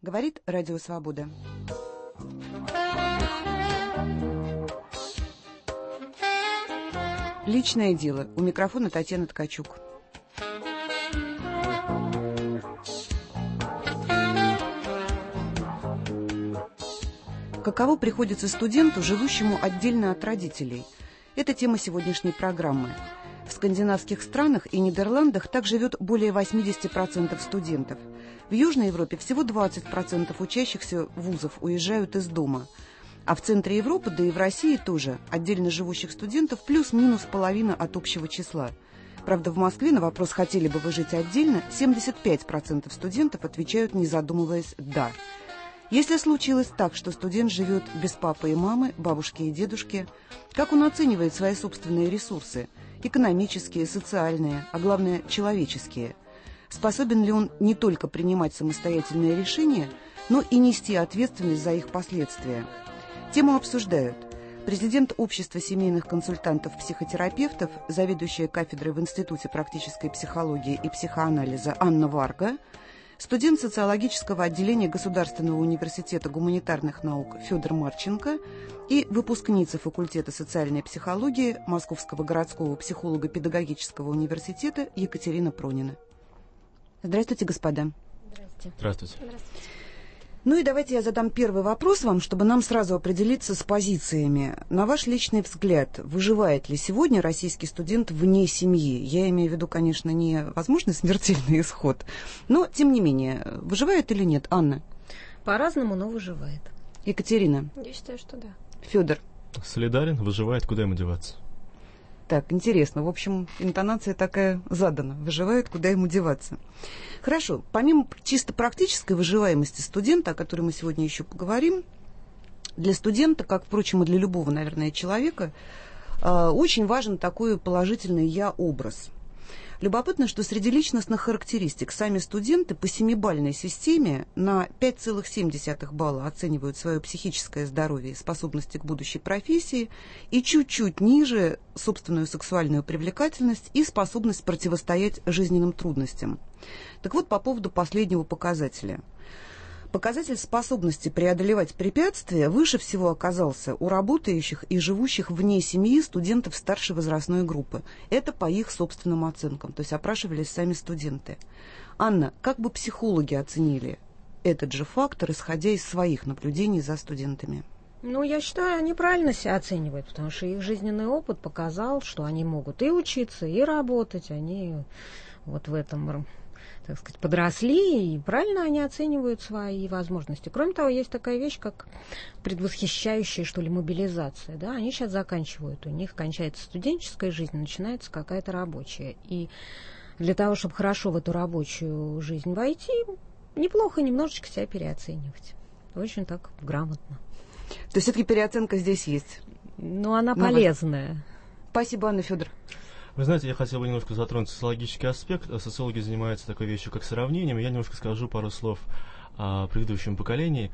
Говорит Радио Свобода. Личное дело. У микрофона Татьяна Ткачук. Каково приходится студенту, живущему отдельно от родителей? Это тема сегодняшней программы. В скандинавских странах и Нидерландах так живет более 80% студентов. В Южной Европе всего 20% учащихся вузов уезжают из дома. А в центре Европы, да и в России тоже, отдельно живущих студентов плюс-минус половина от общего числа. Правда, в Москве на вопрос «хотели бы вы жить отдельно?» 75% студентов отвечают, не задумываясь, «да». Если случилось так, что студент живет без папы и мамы, бабушки и дедушки, как он оценивает свои собственные ресурсы – экономические, социальные, а главное – человеческие? Способен ли он не только принимать самостоятельные решения, но и нести ответственность за их последствия? Тему обсуждают президент Общества семейных консультантов-психотерапевтов, заведующая кафедрой в Институте практической психологии и психоанализа Анна Варга, студент социологического отделения Государственного университета гуманитарных наук Федор Марченко и выпускница факультета социальной психологии Московского городского психолого-педагогического университета Екатерина Пронина. Здравствуйте, господа. Здравствуйте. Ну и давайте я задам первый вопрос вам, чтобы нам сразу определиться с позициями. На ваш личный взгляд, выживает ли сегодня российский студент вне семьи? Я имею в виду, конечно, не возможный смертельный исход, но, тем не менее, выживает или нет? Анна? По-разному, но выживает. Екатерина? Я считаю, что да. Федор? Солидарен, выживает, куда ему деваться? Так, интересно. В общем, интонация такая задана. Выживает, куда ему деваться. Хорошо. Помимо чисто практической выживаемости студента, о которой мы сегодня еще поговорим, для студента, как, впрочем, и для любого, наверное, человека, очень важен такой положительный «я-образ». Любопытно, что среди личностных характеристик сами студенты по 7-бальной системе на 5,7 балла оценивают свое психическое здоровье и способности к будущей профессии и чуть-чуть ниже собственную сексуальную привлекательность и способность противостоять жизненным трудностям. Так вот, по поводу последнего показателя. Показатель способности преодолевать препятствия выше всего оказался у работающих и живущих вне семьи студентов старшей возрастной группы. Это по их собственным оценкам, то есть опрашивались сами студенты. Анна, как бы психологи оценили этот же фактор, исходя из своих наблюдений за студентами? Ну, я считаю, они правильно себя оценивают, потому что их жизненный опыт показал, что они могут и учиться, и работать, они вот в этом, так сказать, подросли, и правильно они оценивают свои возможности. Кроме того, есть такая вещь, как предвосхищающая, что ли, мобилизация. Да? Они сейчас заканчивают, у них кончается студенческая жизнь, начинается какая-то рабочая. И для того, чтобы хорошо в эту рабочую жизнь войти, неплохо немножечко себя переоценивать. Очень так грамотно. То есть все-таки переоценка здесь есть? Ну, она полезная. Спасибо, Анна. Федор. Вы знаете, я хотел бы немножко затронуть социологический аспект. Социологи занимаются такой вещью, как сравнением. Я немножко скажу пару слов о предыдущем поколении.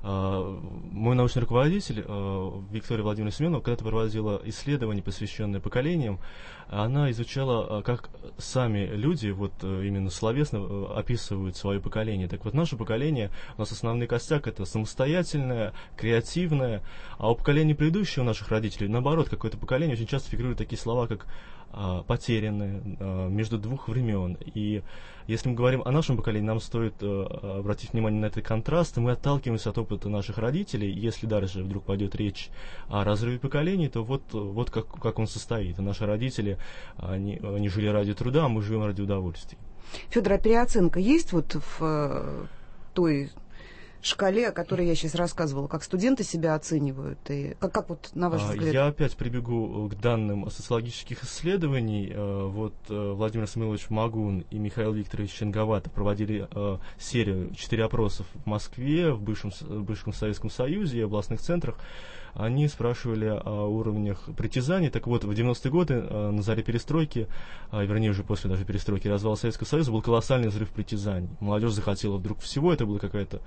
Мой научный руководитель Виктория Владимировна Семенова когда-то проводила исследование, посвященное поколениям. Она изучала, как сами люди, вот именно словесно, описывают свое поколение. Так вот, наше поколение, у нас основной костяк — это самостоятельное, креативное, а у поколения предыдущего, у наших родителей, наоборот, какое-то поколение очень часто фигурируют такие слова, как потерянные, между двух времен. И если мы говорим о нашем поколении, нам стоит обратить внимание на этот контраст. Мы отталкиваемся от опыта наших родителей. Если дальше вдруг пойдет речь о разрыве поколений, то вот как он состоит. Наши родители, они жили ради труда, а мы живем ради удовольствий. Федор, а переоценка есть вот в той шкале, о которой я сейчас рассказывала, как студенты себя оценивают, и как вот на ваш взгляд? Я опять прибегу к данным социологических исследований. Вот Владимир Самойлович Магун и Михаил Викторович Ченговато проводили серию 4 опросов в Москве, в бывшем Советском Союзе и областных центрах. Они спрашивали о уровнях притязаний. Так вот, в 90-е годы, на заре перестройки, вернее, уже после даже перестройки, развала Советского Союза, был колоссальный взрыв притязаний. Молодежь захотела вдруг всего, это была какая-то крыша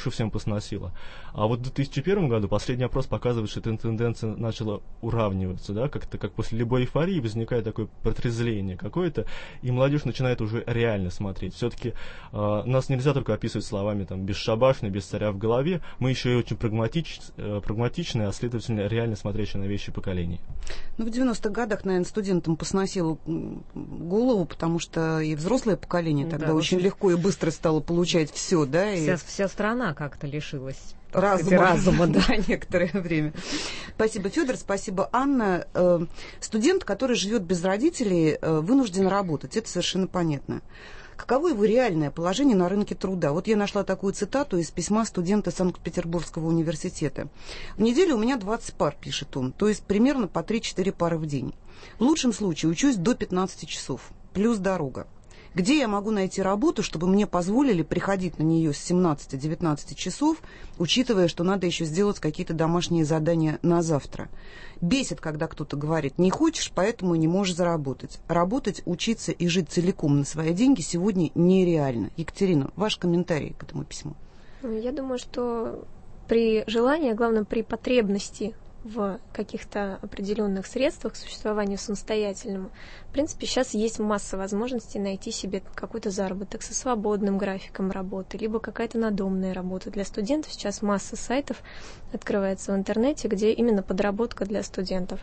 крышу всем посносило. А вот в 2001 году последний опрос показывает, что эта тенденция начала уравниваться, да, как-то как после любой эйфории возникает такое протрезвление какое-то, и молодежь начинает уже реально смотреть. Все-таки нас нельзя только описывать словами там бесшабашно, без царя в голове, мы еще и очень прагматичные, а следовательно реально смотрящие на вещи поколений. Ну, в 90-х годах, наверное, студентам посносило голову, потому что и взрослое поколение тогда очень легко и быстро стало получать все, да? Вся страна как-то лишилась разума, да, некоторое время. Спасибо, Федор, спасибо, Анна. Студент, который живет без родителей, вынужден работать, это совершенно понятно. Каково его реальное положение на рынке труда? Вот я нашла такую цитату из письма студента Санкт-Петербургского университета. «В неделю у меня 20 пар», пишет он, то есть примерно по 3-4 пары в день. В лучшем случае учусь до 15 часов, плюс дорога. Где я могу найти работу, чтобы мне позволили приходить на нее с 17-19 часов, учитывая, что надо еще сделать какие-то домашние задания на завтра? Бесит, когда кто-то говорит: не хочешь, поэтому не можешь заработать. Работать, учиться и жить целиком на свои деньги сегодня нереально. Екатерина, ваш комментарий к этому письму? Я думаю, что при желании, а главное при потребности в каких-то определенных средствах к существованию самостоятельному, в принципе, сейчас есть масса возможностей найти себе какой-то заработок со свободным графиком работы, либо какая-то надомная работа. Для студентов сейчас масса сайтов открывается в интернете, где именно подработка для студентов.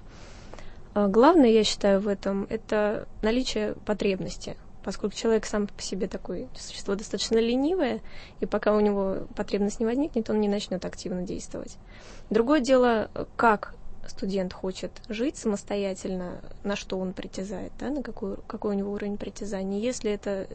Главное, я считаю, в этом — это наличие потребности, поскольку человек сам по себе такое существо достаточно ленивое, и пока у него потребность не возникнет, он не начнет активно действовать. Другое дело, как студент хочет жить самостоятельно, на что он притязает, да, на какой у него уровень притязаний. Если это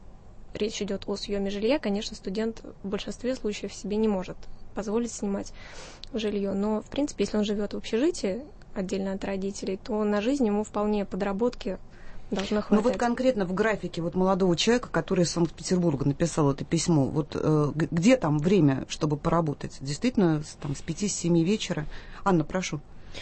речь идет о съеме жилья, конечно, студент в большинстве случаев себе не может позволить снимать жилье. Но, в принципе, если он живет в общежитии, отдельно от родителей, то на жизнь ему вполне подработки должно хватать. Ну вот конкретно в графике вот молодого человека, который из Санкт-Петербурга написал это письмо, вот где там время, чтобы поработать? Действительно, там, с 5-7 вечера? Анна, прошу.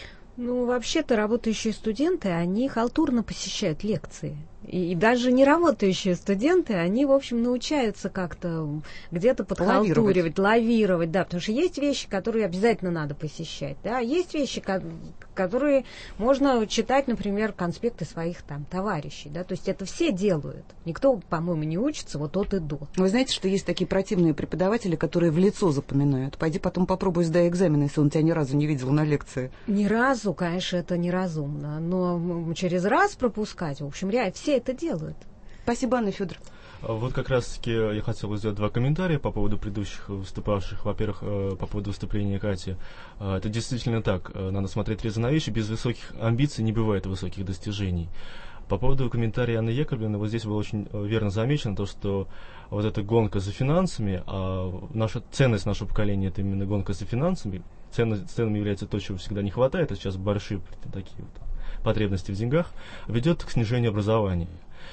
Ну, вообще-то работающие студенты, они халтурно посещают лекции. И даже не работающие студенты, они, в общем, научаются как-то где-то подхалтуривать, лавировать, да, потому что есть вещи, которые обязательно надо посещать, да, есть вещи, которые можно читать, например, конспекты своих там товарищей, да, то есть это все делают. Никто, по-моему, не учится вот от и до. Вы знаете, что есть такие противные преподаватели, которые в лицо запоминают. Пойди потом попробуй сдай экзамен, если он тебя ни разу не видел на лекции. Ни разу, конечно, это неразумно, но через раз пропускать, в общем, реально все это делают. Спасибо, Анна, Федор. Вот как раз-таки я хотел бы сделать 2 комментария по поводу предыдущих выступавших. Во-первых, по поводу выступления Кати. Это действительно так. Надо смотреть трезво на вещи. Без высоких амбиций не бывает высоких достижений. По поводу комментария Анны Яковлевны, вот здесь было очень верно замечено то, что вот эта гонка за финансами, ценность нашего поколения — это именно гонка за финансами. Ценным является то, чего всегда не хватает, а сейчас большие такие вот потребности в деньгах, ведет к снижению образования.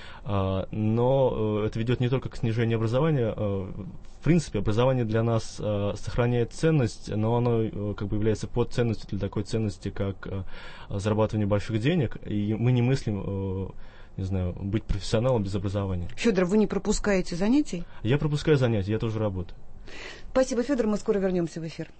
Но это ведет не только к снижению образования. В принципе, образование для нас сохраняет ценность, но оно как бы является подценностью для такой ценности, как зарабатывание больших денег. И мы не мыслим, не знаю, быть профессионалом без образования. Федор, вы не пропускаете занятий? Я пропускаю занятия, я тоже работаю. Спасибо, Федор, мы скоро вернемся в эфир.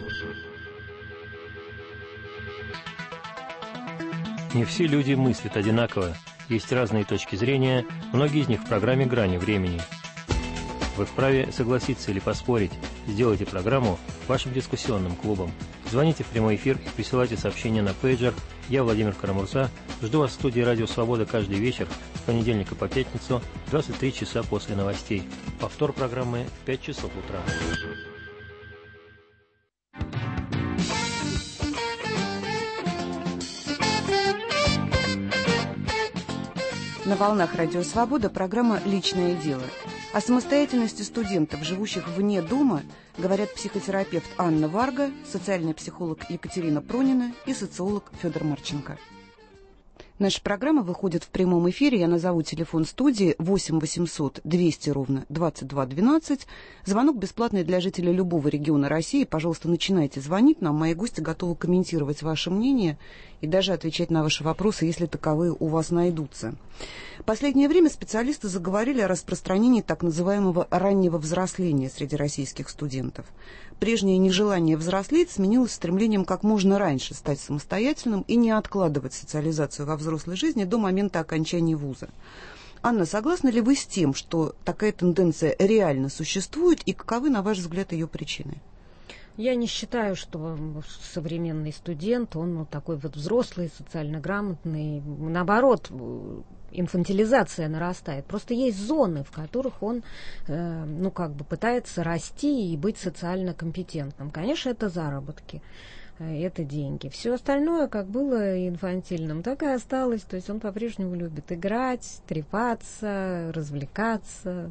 Не все люди мыслят одинаково. Есть разные точки зрения, многие из них в программе «Грани времени». Вы вправе согласиться или поспорить. Сделайте программу вашим дискуссионным клубом. Звоните в прямой эфир и присылайте сообщения на пейджер. Я, Владимир Карамурза, жду вас в студии «Радио Свобода» каждый вечер, с понедельника по пятницу, 23 часа после новостей. Повтор программы в 5 часов утра. На волнах «Радио Свобода» программа «Личное дело». О самостоятельности студентов, живущих вне дома, говорят психотерапевт Анна Варга, социальный психолог Екатерина Пронина и социолог Федор Марченко. Наша программа выходит в прямом эфире. Я назову телефон студии 8 800 200 ровно 22 12. Звонок бесплатный для жителей любого региона России. Пожалуйста, начинайте звонить нам. Мои гости готовы комментировать ваше мнение и даже отвечать на ваши вопросы, если таковые у вас найдутся. В последнее время специалисты заговорили о распространении так называемого раннего взросления среди российских студентов. Прежнее нежелание взрослеть сменилось стремлением как можно раньше стать самостоятельным и не откладывать социализацию во взрослой жизни до момента окончания вуза. Анна, согласны ли вы с тем, что такая тенденция реально существует, и каковы, на ваш взгляд, ее причины? Я не считаю, что современный студент, он такой вот взрослый, социально грамотный. Наоборот, инфантилизация нарастает. Просто есть зоны, в которых он, пытается расти и быть социально компетентным. Конечно, это заработки, это деньги. Все остальное, как было инфантильным, так и осталось. То есть он по-прежнему любит играть, трепаться, развлекаться.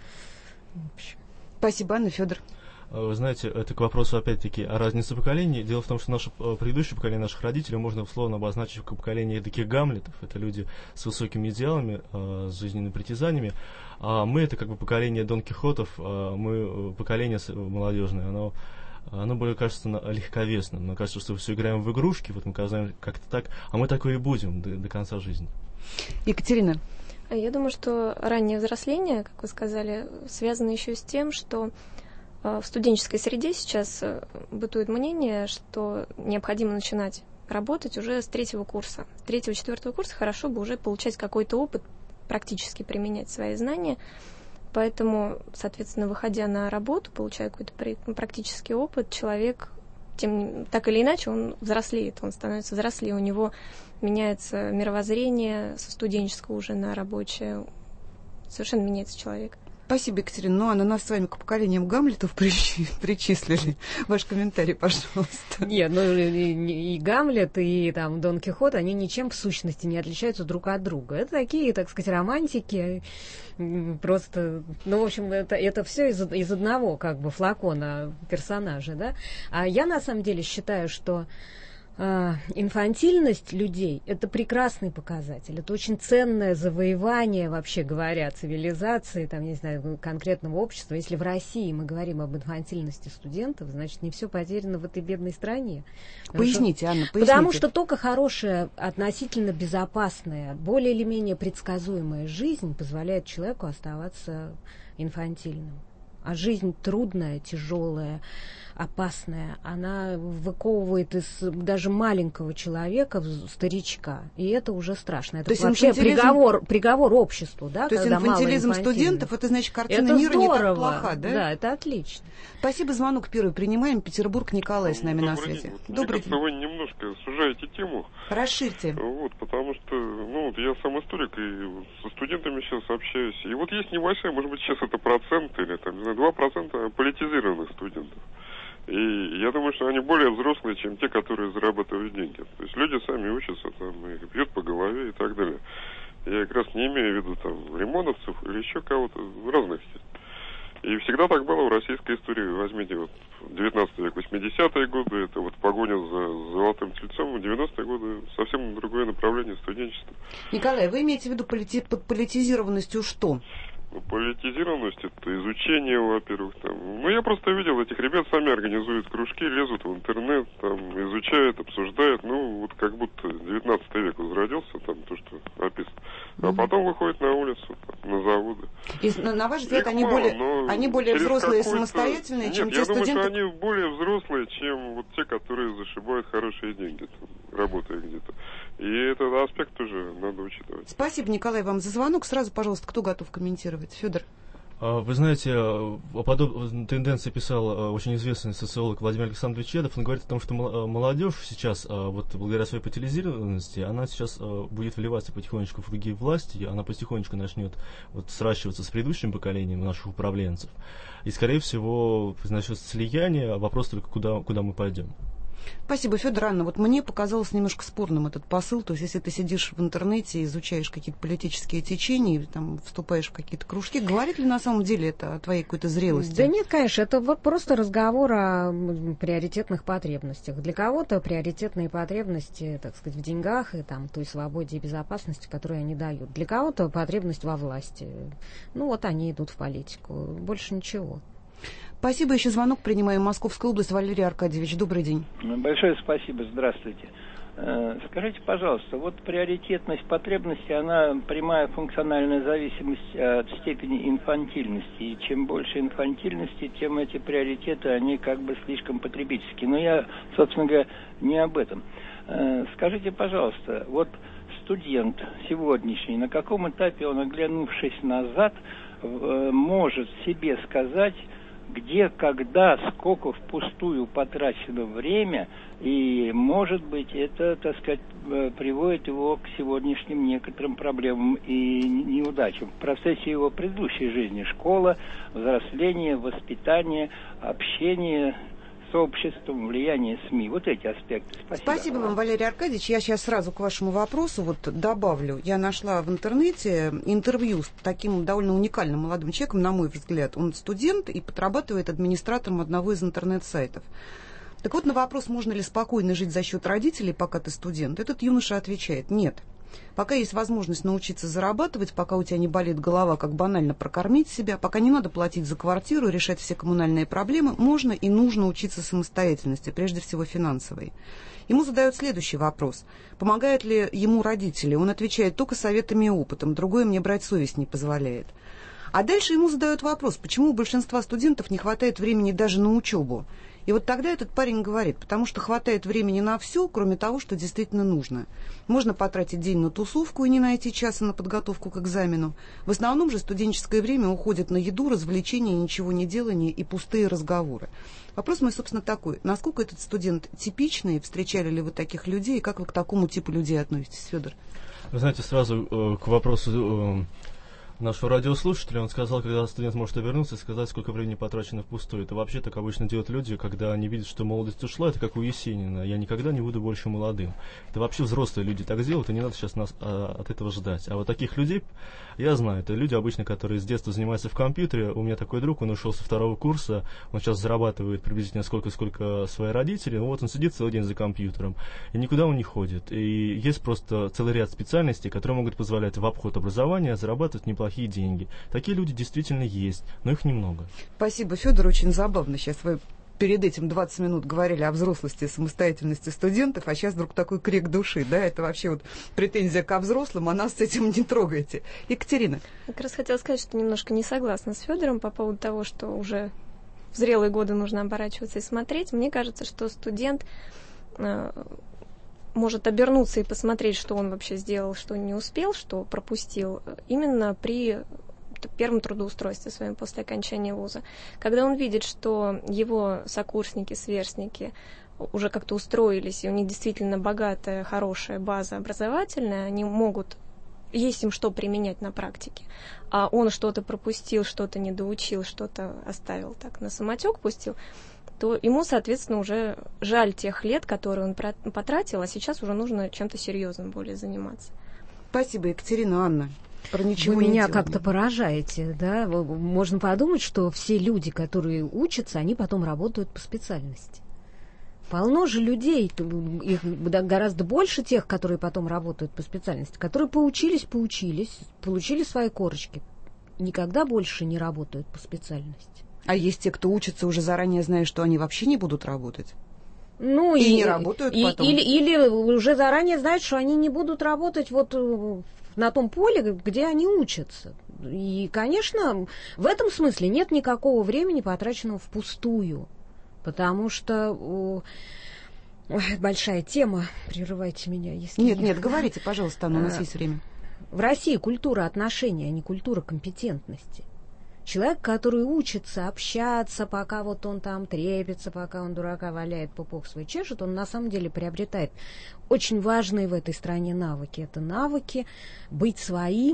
В общем. Спасибо, Анна. Федор. Вы знаете, это к вопросу, опять-таки, о разнице поколений. Дело в том, что наше предыдущее поколение наших родителей можно условно обозначить как поколение таких гамлетов. Это люди с высокими идеалами, с жизненными притязаниями. А мы, это как бы поколение Дон Кихотов, мы поколение молодежное, оно более кажется легковесным. Нам кажется, что все играем в игрушки, вот мы казаем как-то так, а мы такое и будем до конца жизни. Екатерина. Я думаю, что раннее взросление, как вы сказали, связано еще с тем, что в студенческой среде сейчас бытует мнение, что необходимо начинать работать уже с 3-го курса. 3-4 курса хорошо бы уже получать какой-то опыт, практически применять свои знания. Поэтому, соответственно, выходя на работу, получая какой-то практический опыт, человек, так или иначе, он взрослеет, он становится взрослее, у него меняется мировоззрение со студенческого уже на рабочее, совершенно меняется человек. Спасибо, Екатерина. Ну, Анна, нас с вами к поколениям Гамлетов причислили. Ваш комментарий, пожалуйста. Нет, и Гамлет, и там Дон Кихот, они ничем в сущности не отличаются друг от друга. Это такие, так сказать, романтики. Просто, в общем, это все из одного, как бы, флакона персонажа, да. А я, на самом деле, считаю, что инфантильность людей – это прекрасный показатель, это очень ценное завоевание, вообще говоря, цивилизации, там, не знаю, конкретного общества. Если в России мы говорим об инфантильности студентов, значит, не все потеряно в этой бедной стране. Поясните, Анна, поясните. Потому что только хорошая, относительно безопасная, более или менее предсказуемая жизнь позволяет человеку оставаться инфантильным. А жизнь трудная, тяжелая, опасная, она выковывает из даже маленького человека старичка, и это уже страшно. Это вообще приговор обществу, да? То есть инфантилизм студентов, это значит, картина мира не так плоха, да? Да, это отлично. Спасибо, звонок первый принимаем. Петербург, Николай с нами на связи. Добрый день. Вы немножко сужаете тему. Расширьте. Потому что, я сам историк, и со студентами сейчас общаюсь. И вот есть небольшая, может быть, сейчас это процент, или там, 2% политизированных студентов. И я думаю, что они более взрослые, чем те, которые зарабатывают деньги. То есть люди сами учатся, там, и бьют по голове и так далее. Я как раз не имею в виду там лимоновцев или еще кого-то, разных есть. И всегда так было в российской истории. Возьмите 19 век, 80-е годы, это погоня за золотым тельцом, в 90-е годы совсем другое направление студенчества. Николай, вы имеете в виду под политизированностью что? Политизированность, это изучение, во-первых, там. Я просто видел, этих ребят сами организуют кружки, лезут в интернет, там, изучают, обсуждают, как будто 19 век возродился, там, то, что описано. А потом выходят на улицу, там, на заводы. И, на ваш взгляд, они более взрослые и самостоятельные, чем те студенты? Я думаю, что они более взрослые, чем те, которые зашибают хорошие деньги, там, работая где-то. И этот аспект тоже надо учитывать. Спасибо, Николай, вам за звонок. Сразу, пожалуйста, кто готов комментировать? Федор. Вы знаете, о подобной тенденции писал очень известный социолог Владимир Александрович Чедов. Он говорит о том, что молодежь сейчас, благодаря своей политизированности, она сейчас будет вливаться потихонечку в круги власти, и она потихонечку начнет сращиваться с предыдущим поколением наших управленцев. И, скорее всего, начнется слияние, вопрос только, куда мы пойдем. Спасибо, Федор. Анна, вот мне показалось немножко спорным этот посыл. То есть, если ты сидишь в интернете, изучаешь какие-то политические течения, там, вступаешь в какие-то кружки, говорит ли на самом деле это о твоей какой-то зрелости? Да нет, конечно, это вот просто разговор о приоритетных потребностях. Для кого-то приоритетные потребности, так сказать, в деньгах и там той свободе и безопасности, которые они дают. Для кого-то потребность во власти. Ну вот они идут в политику. Больше ничего. Спасибо. Еще звонок принимаем. Московская область. Валерий Аркадьевич, добрый день. Большое спасибо. Здравствуйте. Скажите, пожалуйста, вот приоритетность потребности, она прямая функциональная зависимость от степени инфантильности. И чем больше инфантильности, тем эти приоритеты, они как бы слишком потребительские. Но я, собственно говоря, не об этом. Скажите, пожалуйста, вот студент сегодняшний, на каком этапе он, оглянувшись назад, может себе сказать, где, когда, сколько впустую потрачено время, и, может быть, это, так сказать, приводит его к сегодняшним некоторым проблемам и неудачам в процессе его предыдущей жизни. Школа, взросление, воспитание, общение с обществом, влияние СМИ. Вот эти аспекты. Спасибо вам, Валерий Аркадьевич. Я сейчас сразу к вашему вопросу вот добавлю. Я нашла в интернете интервью с таким довольно уникальным молодым человеком, на мой взгляд. Он студент и подрабатывает администратором одного из интернет-сайтов. Так вот, на вопрос, можно ли спокойно жить за счет родителей, пока ты студент, этот юноша отвечает: нет. Пока есть возможность научиться зарабатывать, пока у тебя не болит голова, как банально прокормить себя, пока не надо платить за квартиру, решать все коммунальные проблемы, можно и нужно учиться самостоятельности, прежде всего финансовой. Ему задают следующий вопрос: помогают ли ему родители? Он отвечает: только советами и опытом, другое мне брать совесть не позволяет. А дальше ему задают вопрос: почему у большинства студентов не хватает времени даже на учебу? И вот тогда этот парень говорит: потому что хватает времени на все, кроме того, что действительно нужно. Можно потратить день на тусовку и не найти часа на подготовку к экзамену. В основном же студенческое время уходит на еду, развлечения, ничего не делание и пустые разговоры. Вопрос мой, собственно, такой: насколько этот студент типичный, встречали ли вы таких людей, и как вы к такому типу людей относитесь, Федор? Вы знаете, сразу к вопросу нашего радиослушателя, он сказал, когда студент может обернуться и сказать, сколько времени потрачено впустую. Это вообще так обычно делают люди, когда они видят, что молодость ушла. Это как у Есенина: я никогда не буду больше молодым. Это вообще взрослые люди так делают, и не надо сейчас нас от этого ждать. А вот таких людей я знаю. Это люди обычно, которые с детства занимаются в компьютере. У меня такой друг, он ушел со 2-го курса, он сейчас зарабатывает приблизительно сколько свои родители. Ну вот он сидит целый день за компьютером, и никуда он не ходит. И есть просто целый ряд специальностей, которые могут позволять в обход образования зарабатывать неплохие деньги. Такие люди действительно есть, но их немного. Спасибо, Федор, очень забавно. Сейчас вы перед этим 20 минут говорили о взрослости и самостоятельности студентов, а сейчас вдруг такой крик души, да, это вообще вот претензия ко взрослым, а нас с этим не трогайте. Екатерина. Я как раз хотела сказать, что немножко не согласна с Федором по поводу того, что уже в зрелые годы нужно оборачиваться и смотреть. Мне кажется, что студент может обернуться и посмотреть, что он вообще сделал, что не успел, что пропустил, именно при первом трудоустройстве своем после окончания вуза. Когда он видит, что его сокурсники, сверстники уже как-то устроились, и у них действительно богатая, хорошая база образовательная, они могут, есть им что применять на практике, а он что-то пропустил, что-то недоучил, что-то оставил так, на самотек пустил, то ему, соответственно, уже жаль тех лет, которые он потратил, а сейчас уже нужно чем-то серьезным более заниматься. Спасибо, Екатерина. Анна, про ничего Вы не меня делаем. как-то поражаете, да? Можно подумать, что все люди, которые учатся, они потом работают по специальности. Полно же людей, их гораздо больше тех, которые потом работают по специальности, которые поучились, получили свои корочки, никогда больше не работают по специальности. А есть те, кто учится, уже заранее зная, что они вообще не будут работать? Ну, и не работают потом? Или уже заранее знают, что они не будут работать вот на том поле, где они учатся. И, конечно, в этом смысле нет никакого времени, потраченного впустую. Потому что... большая тема, прерывайте меня, если... Нет, говорите, пожалуйста, Анна, у нас есть время. В России культура отношений, а не культура компетентности. Человек, который учится общаться, пока вот он там трепится, пока он дурака валяет, пупок свой чешет, он на самом деле приобретает очень важные в этой стране навыки. Это навыки быть своим,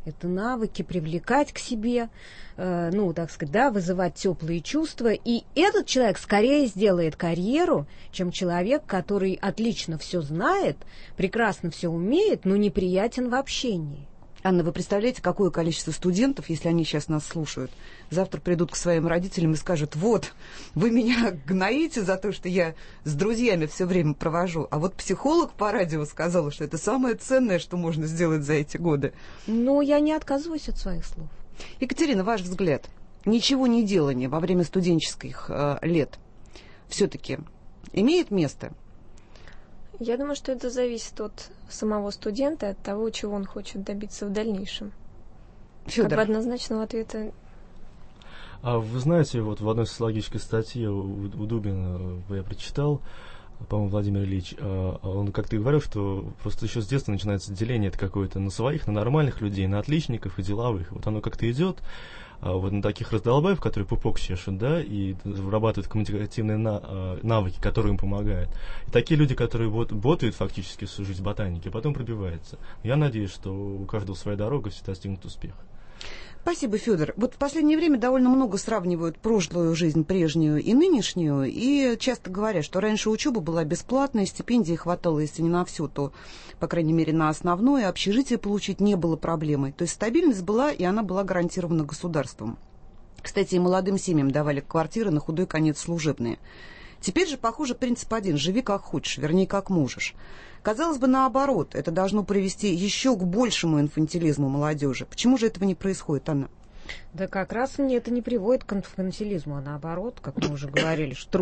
Это навыки привлекать к себе, так сказать, да, вызывать теплые чувства. И этот человек скорее сделает карьеру, чем человек, который отлично все знает, прекрасно все умеет, но неприятен в общении. Анна, вы представляете, какое количество студентов, если они сейчас нас слушают, завтра придут к своим родителям и скажут: вот, вы меня гноите за то, что я с друзьями все время провожу, а вот психолог по радио сказала, что это самое ценное, что можно сделать за эти годы. Но я не отказываюсь от своих слов. Екатерина, ваш взгляд, ничего не делание во время студенческих лет все-таки имеет место? Я думаю, что это зависит от самого студента, от того, чего он хочет добиться в дальнейшем. Фёдор. Как бы однозначного ответа. Вы знаете, вот в одной социологической статье у Дубина я прочитал, по-моему, Владимир Ильич, он как-то говорил, что просто еще с детства начинается деление это какое-то на своих, на нормальных людей, на отличников и деловых. Вот оно как-то идет, вот на таких раздолбаев, которые пупок чешут, да, и вырабатывают коммуникативные навыки, которые им помогают. И такие люди, которые ботают фактически всю жизнь ботаники, потом пробиваются. Я надеюсь, что у каждого своя дорога, все достигнут успеха. Спасибо, Федор. Вот в последнее время довольно много сравнивают прошлую жизнь, прежнюю и нынешнюю, и часто говорят, что раньше учеба была бесплатная, стипендии хватало, если не на все, то, по крайней мере, на основное, общежитие получить не было проблемой. То есть стабильность была, и она была гарантирована государством. Кстати, и молодым семьям давали квартиры на худой конец служебные. Теперь же, похоже, принцип один: живи как хочешь, вернее, как можешь. Казалось бы, наоборот, это должно привести еще к большему инфантилизму молодежи. Почему же этого не происходит, Анна? Да как раз мне это не приводит к инфантилизму, а наоборот, как мы уже говорили, что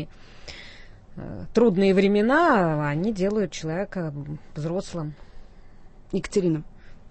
трудные времена, они делают человека взрослым. Екатерина.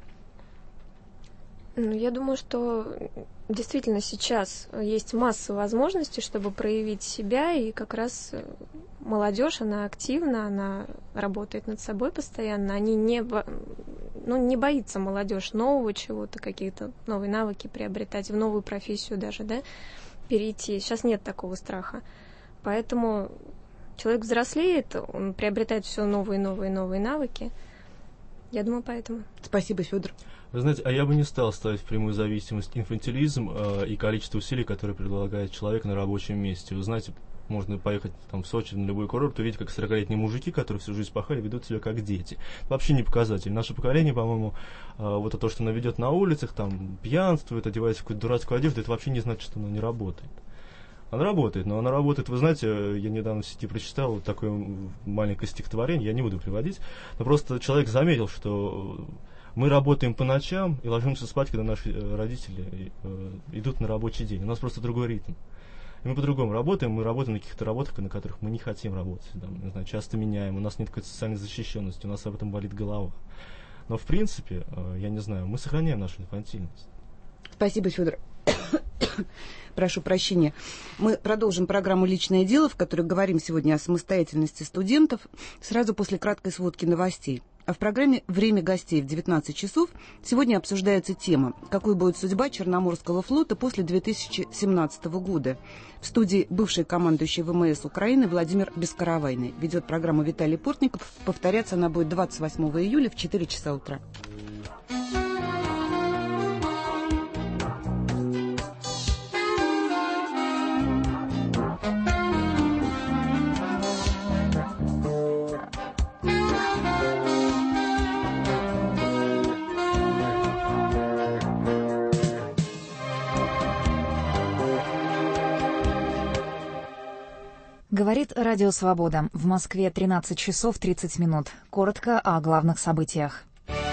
Я думаю, что действительно сейчас есть масса возможностей, чтобы проявить себя, и как раз молодежь, она активна, она работает над собой постоянно, они не боится молодежь нового чего-то, какие-то новые навыки приобретать, в новую профессию даже, да, перейти. Сейчас нет такого страха. Поэтому человек взрослеет, он приобретает все новые навыки. Я думаю, поэтому. Спасибо, Федор. Вы знаете, я бы не стал ставить в прямую зависимость инфантилизм и количество усилий, которые предлагает человек на рабочем месте. Вы знаете, можно поехать в Сочи на любой курорт, увидеть, как 40-летние мужики, которые всю жизнь пахали, ведут себя как дети. Это вообще не показатель. Наше поколение, по-моему, вот то, что оно ведет на улицах, пьянствует, одевается в какую-то дурацкую одежду, это вообще не значит, что оно не работает. Она работает, но она работает, вы знаете, я недавно в сети прочитал такое маленькое стихотворение, я не буду приводить, но просто человек заметил, что мы работаем по ночам и ложимся спать, когда наши родители идут на рабочий день. У нас просто другой ритм. И мы по-другому работаем, мы работаем на каких-то работах, на которых мы не хотим работать. Не знаю, часто меняем, у нас нет какой-то социальной защищенности, у нас об этом болит голова. Но в принципе, я не знаю, мы сохраняем нашу инфантильность. Спасибо, Федор. Прошу прощения. Мы продолжим программу «Личное дело», в которой говорим сегодня о самостоятельности студентов, сразу после краткой сводки новостей. А в программе «Время гостей» в 19 часов сегодня обсуждается тема «Какой будет судьба Черноморского флота после 2017 года». В студии бывший командующий ВМС Украины Владимир Бескаравайный. Ведет программу Виталий Портников. Повторяться она будет 28 июля в 4 часа утра. Говорит Радио Свобода. В Москве 13 часов 30 минут. Коротко о главных событиях.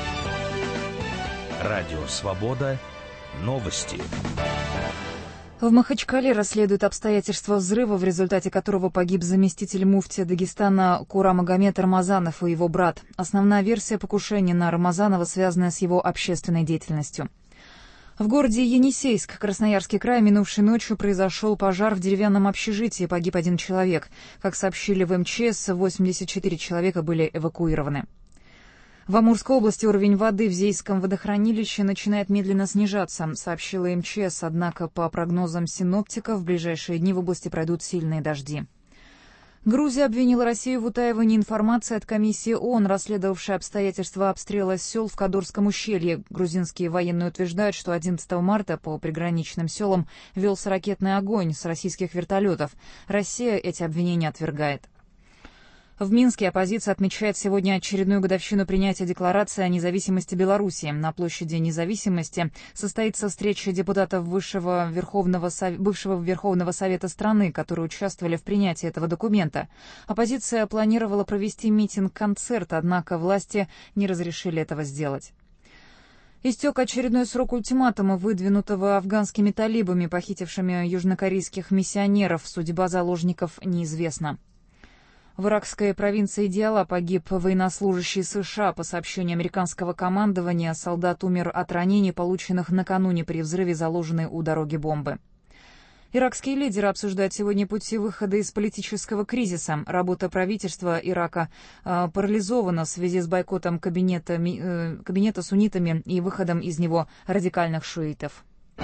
Радио Свобода. Новости. В Махачкале расследуют обстоятельства взрыва, в результате которого погиб заместитель муфтия Дагестана Курамагомед Рамазанов и его брат. Основная версия покушения на Рамазанова, связанная с его общественной деятельностью. В городе Енисейск, Красноярский край, минувшей ночью произошел пожар в деревянном общежитии, погиб 1 человек. Как сообщили в МЧС, 84 человека были эвакуированы. В Амурской области уровень воды в Зейском водохранилище начинает медленно снижаться, сообщила МЧС, однако по прогнозам синоптиков в ближайшие дни в области пройдут сильные дожди. Грузия обвинила Россию в утаивании информации от комиссии ООН, расследовавшей обстоятельства обстрела сел в Кадурском ущелье. Грузинские военные утверждают, что 11 марта по приграничным селам велся ракетный огонь с российских вертолетов. Россия эти обвинения отвергает. В Минске оппозиция отмечает сегодня очередную годовщину принятия Декларации о независимости Беларуси. На площади Независимости состоится встреча депутатов бывшего Верховного Совета страны, которые участвовали в принятии этого документа. Оппозиция планировала провести митинг-концерт, однако власти не разрешили этого сделать. Истек очередной срок ультиматума, выдвинутого афганскими талибами, похитившими южнокорейских миссионеров. Судьба заложников неизвестна. В иракской провинции Диала погиб военнослужащий США. По сообщению американского командования, солдат умер от ранений, полученных накануне при взрыве заложенной у дороги бомбы. Иракские лидеры обсуждают сегодня пути выхода из политического кризиса. Работа правительства Ирака парализована в связи с бойкотом кабинета суннитами и выходом из него радикальных шиитов.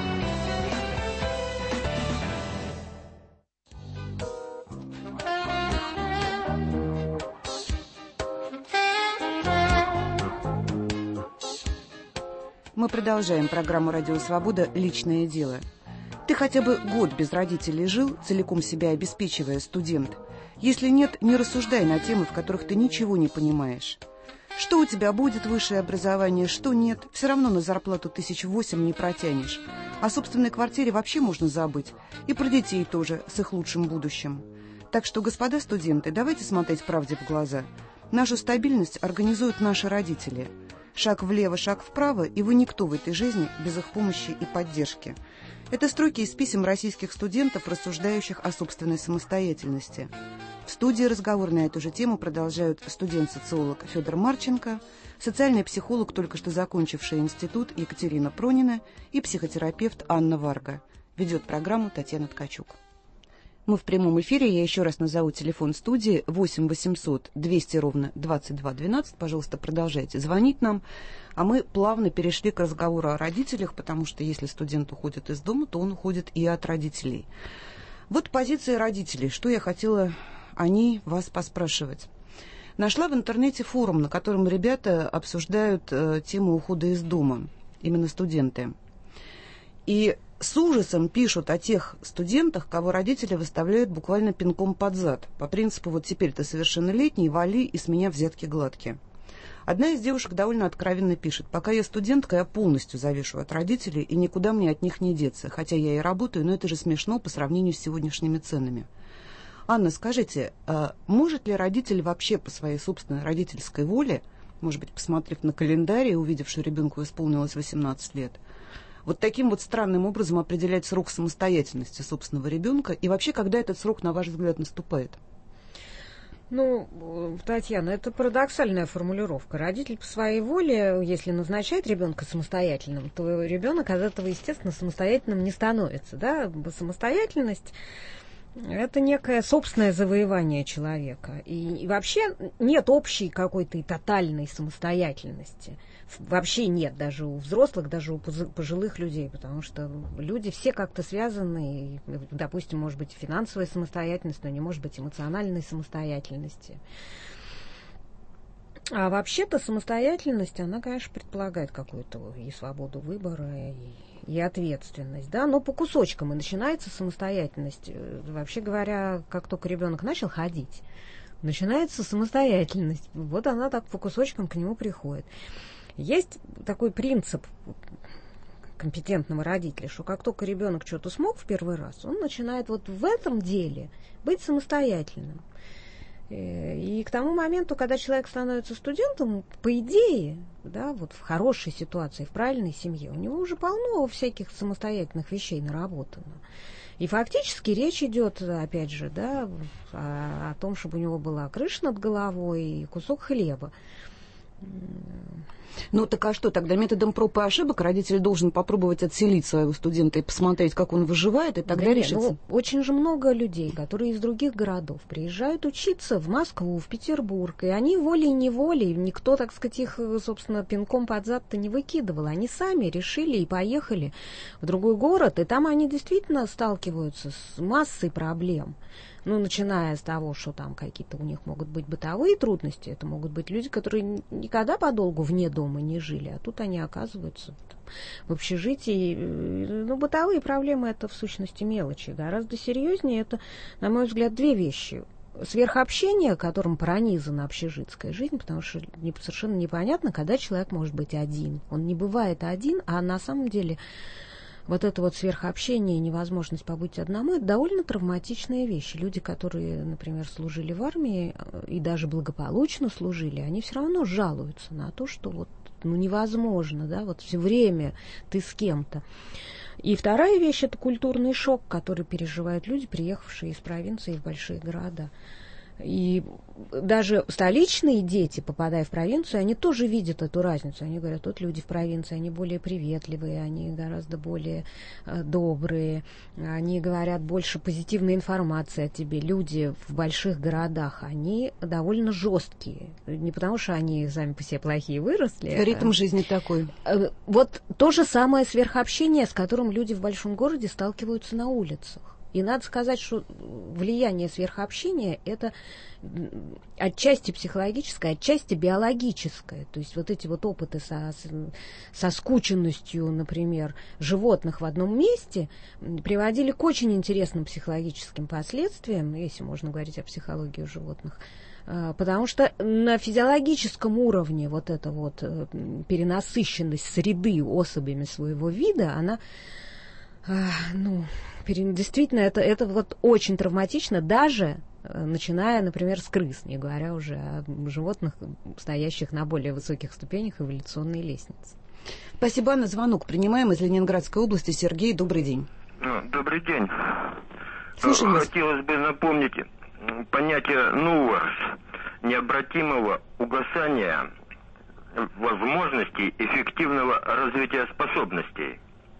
Мы продолжаем программу «Радио Свобода. Личное дело». Ты хотя бы год без родителей жил, целиком себя обеспечивая, студент? Если нет, не рассуждай на темы, в которых ты ничего не понимаешь. Что у тебя будет высшее образование, что нет, все равно на зарплату 1008 не протянешь. О собственной квартире вообще можно забыть. И про детей тоже, с их лучшим будущим. Так что, господа студенты, давайте смотреть правде в глаза. Нашу стабильность организуют наши родители. Шаг влево, шаг вправо, и вы никто в этой жизни без их помощи и поддержки. Это строки из писем российских студентов, рассуждающих о собственной самостоятельности. В студии разговор на эту же тему продолжают студент-социолог Федор Марченко, социальный психолог, только что закончивший институт, Екатерина Пронина, и психотерапевт Анна Варга. Ведет программу Татьяна Ткачук. Мы в прямом эфире. Я еще раз назову телефон студии 8 800 200 ровно 22 12. Пожалуйста, продолжайте звонить нам. А мы плавно перешли к разговору о родителях, потому что если студент уходит из дома, то он уходит и от родителей. Вот позиция родителей. Что я хотела о ней вас поспрашивать. Нашла в интернете форум, на котором ребята обсуждают тему ухода из дома. Именно студенты. И с ужасом пишут о тех студентах, кого родители выставляют буквально пинком под зад. По принципу, вот теперь ты совершеннолетний, вали, и с меня взятки гладкие. Одна из девушек довольно откровенно пишет: пока я студентка, я полностью завишу от родителей, и никуда мне от них не деться. Хотя я и работаю, но это же смешно по сравнению с сегодняшними ценами. Анна, скажите, может ли родитель вообще по своей собственной родительской воле, может быть, посмотрев на календарь и увидев, что ребенку исполнилось 18 лет, вот таким вот странным образом определять срок самостоятельности собственного ребенка, и вообще, когда этот срок, на ваш взгляд, наступает? Ну, Татьяна, это парадоксальная формулировка. Родитель по своей воле, если назначает ребенка самостоятельным, то ребенок от этого, естественно, самостоятельным не становится. Да? Самостоятельность — это некое собственное завоевание человека. И вообще нет общей какой-то и тотальной самостоятельности. Вообще нет, даже у взрослых, даже у пожилых людей, потому что люди все как-то связаны, и, допустим, может быть финансовая самостоятельность, но не может быть эмоциональной самостоятельности. А вообще-то самостоятельность, она, конечно, предполагает какую-то и свободу выбора, и ответственность, да, но по кусочкам и начинается самостоятельность. Вообще говоря, как только ребенок начал ходить, начинается самостоятельность. Вот она так по кусочкам к нему приходит. Есть такой принцип компетентного родителя, что как только ребенок что-то смог в первый раз, он начинает вот в этом деле быть самостоятельным. И к тому моменту, когда человек становится студентом, по идее, да, вот в хорошей ситуации, в правильной семье, у него уже полно всяких самостоятельных вещей наработано. И фактически речь идет, опять же, да, о том, чтобы у него была крыша над головой и кусок хлеба. Ну так а что, тогда методом проб и ошибок родитель должен попробовать отселить своего студента и посмотреть, как он выживает, и тогда решится? Ну, очень же много людей, которые из других городов приезжают учиться в Москву, в Петербург, и они волей-неволей, никто, так сказать, их, собственно, пинком под зад-то не выкидывал. Они сами решили и поехали в другой город, и там они действительно сталкиваются с массой проблем. Ну, начиная с того, что там какие-то у них могут быть бытовые трудности, это могут быть люди, которые никогда подолгу вне дома не жили, а тут они оказываются в общежитии. Ну, бытовые проблемы — это, в сущности, мелочи. Гораздо серьезнее это, на мой взгляд, две вещи. Сверхобщение, которым пронизана общежитская жизнь, потому что совершенно непонятно, когда человек может быть один. Он не бывает один, а на самом деле... Вот это вот сверхобщение и невозможность побыть одному — это довольно травматичные вещи. Люди, которые, например, служили в армии и даже благополучно служили, они все равно жалуются на то, что вот, ну, невозможно, да, вот все время ты с кем-то. И вторая вещь — это культурный шок, который переживают люди, приехавшие из провинции в большие города. И даже столичные дети, попадая в провинцию, они тоже видят эту разницу. Они говорят, вот люди в провинции, они более приветливые, они гораздо более добрые, они говорят больше позитивной информации о тебе. Люди в больших городах, они довольно жесткие. Не потому, что они сами по себе плохие выросли. Ритм жизни такой. Вот то же самое сверхобщение, с которым люди в большом городе сталкиваются на улицах. И надо сказать, что влияние сверхобщения — это отчасти психологическое, отчасти биологическое. То есть вот эти вот опыты со скученностью, например, животных в одном месте приводили к очень интересным психологическим последствиям, если можно говорить о психологии животных. Потому что на физиологическом уровне вот эта вот перенасыщенность среды особями своего вида, она... действительно, это вот очень травматично, даже начиная, например, с крыс, не говоря уже о животных, стоящих на более высоких ступенях эволюционной лестницы. Спасибо, Анна. Звонок принимаем из Ленинградской области. Сергей, добрый день. Добрый день. Слушаем вас. Хотелось бы напомнить понятие НУВАРС, необратимого угасания возможностей эффективного развития способностей.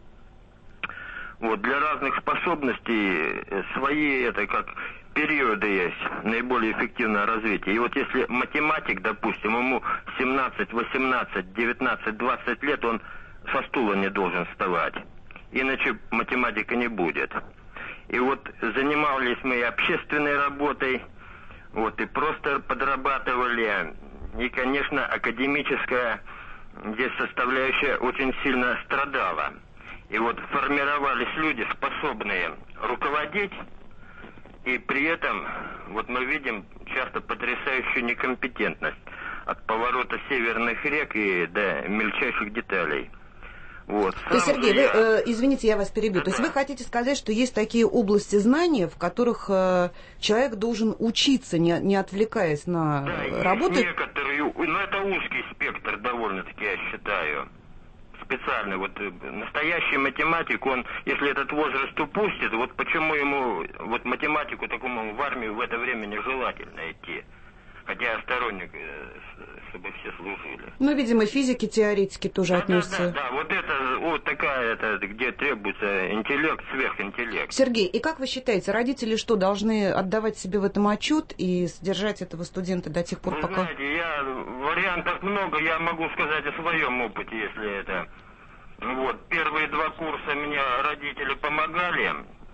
Вот, для разных способностей свои, это как периоды есть, наиболее эффективное развитие. И вот если математик, допустим, ему 17, 18, 19, 20 лет, он со стула не должен вставать. Иначе математика не будет. И вот занимались мы и общественной работой, вот, и просто подрабатывали. И, конечно, академическая здесь составляющая очень сильно страдала. И вот формировались люди, способные руководить, и при этом вот мы видим часто потрясающую некомпетентность от поворота северных рек и до мельчайших деталей. Вот. То есть, Сергей, вы, извините, я вас перебью. То есть вы хотите сказать, что есть такие области знания, в которых человек должен учиться, не отвлекаясь на работу? Да, есть некоторые, но это узкий спектр довольно-таки, я считаю. Специально, вот настоящий математик, он, если этот возраст упустит, вот почему ему, вот математику такому в армию в это время нежелательно идти. Хотя я сторонник, чтобы все служили. Ну, видимо, физики, теоретики тоже относятся. Да, вот это, вот такая, это, где требуется интеллект, сверхинтеллект. Сергей, и как вы считаете, родители что, должны отдавать себе в этом отчет и содержать этого студента до тех пор, пока... Знаете, вариантов много, я могу сказать о своем опыте, если это... Вот, первые 2 курса мне родители помогали,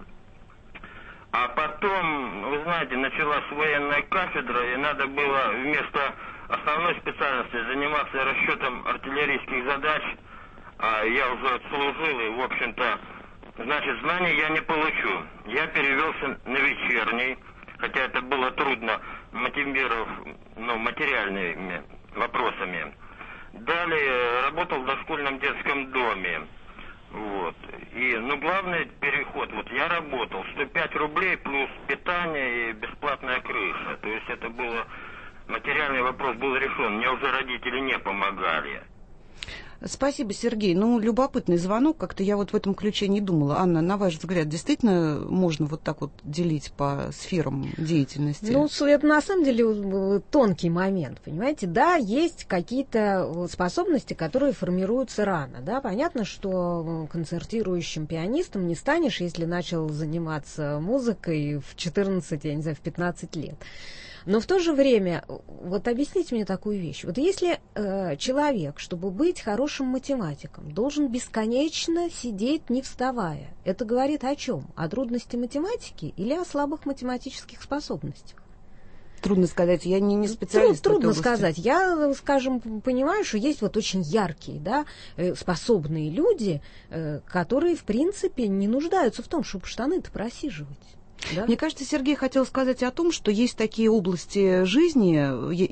а потом, вы знаете, началась военная кафедра, и надо было вместо основной специальности заниматься расчетом артиллерийских задач, а я уже отслужил, и, в общем-то, значит, знаний я не получу. Я перевелся на вечерний, хотя это было трудно, мотивировав, материальными вопросами. Далее работал в дошкольном детском доме. Вот. И, главный переход, вот я работал, 105 рублей плюс питание и бесплатная крыша. То есть это было, материальный вопрос был решен, мне уже родители не помогали. Спасибо, Сергей. Ну, любопытный звонок. Как-то я вот в этом ключе не думала. Анна, на ваш взгляд, действительно можно вот так вот делить по сферам деятельности? Ну, это на самом деле тонкий момент, понимаете? Да, есть какие-то способности, которые формируются рано. Да? Понятно, что концертирующим пианистом не станешь, если начал заниматься музыкой в 14, я не знаю, в 15 лет. Но в то же время, вот объясните мне такую вещь. Вот если человек, чтобы быть хорошим математиком, должен бесконечно сидеть, не вставая, это говорит о чем? О трудности математики или о слабых математических способностях? Трудно сказать, я не специалист. Трудно сказать. Я, скажем, понимаю, что есть вот очень яркие, да, способные люди, которые, в принципе, не нуждаются в том, чтобы штаны-то просиживать. Да? Мне кажется, Сергей хотел сказать о том, что есть такие области жизни,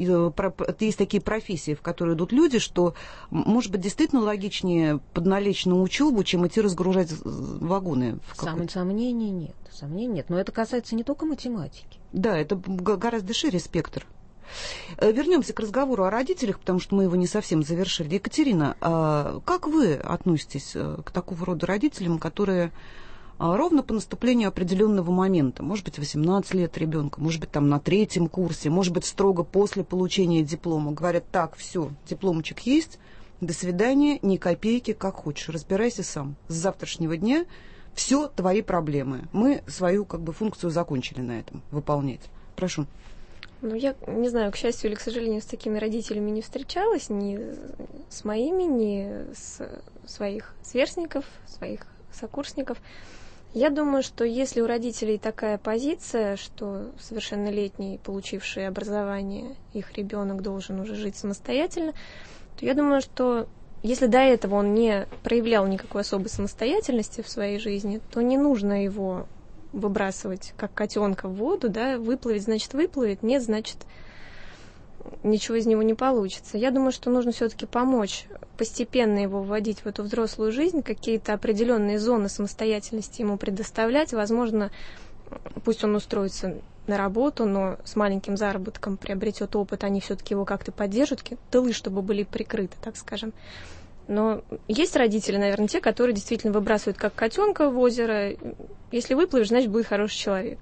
есть такие профессии, в которые идут люди, что, может быть, действительно логичнее подналечь на учебу, чем идти разгружать вагоны. Сомнений нет. Но это касается не только математики. Да, это гораздо шире спектр. Вернемся к разговору о родителях, потому что мы его не совсем завершили. Екатерина, как вы относитесь к такого рода родителям, которые ровно по наступлению определенного момента, может быть, 18 лет ребенка, может быть, там на 3-м курсе, может быть, строго после получения диплома, говорят: так, все, дипломчик есть, до свидания, ни копейки, как хочешь, разбирайся сам. С завтрашнего дня все твои проблемы. Мы свою функцию закончили на этом выполнять. Прошу. Ну, я не знаю, к счастью или к сожалению, с такими родителями не встречалась, ни с моими, ни с своих сверстников, своих сокурсников. Я думаю, что если у родителей такая позиция, что совершеннолетний, получивший образование, их ребенок должен уже жить самостоятельно, то я думаю, что если до этого он не проявлял никакой особой самостоятельности в своей жизни, то не нужно его выбрасывать как котенка в воду, да, выплывет, значит, выплывет, нет, значит, ничего из него не получится. Я думаю, что нужно все-таки помочь постепенно его вводить в эту взрослую жизнь, какие-то определенные зоны самостоятельности ему предоставлять. Возможно, пусть он устроится на работу, но с маленьким заработком приобретет опыт, они все-таки его как-то поддержат, тылы, чтобы были прикрыты, так скажем. Но есть родители, наверное, те, которые действительно выбрасывают как котенка в озеро. Если выплывешь, значит, будет хороший человек.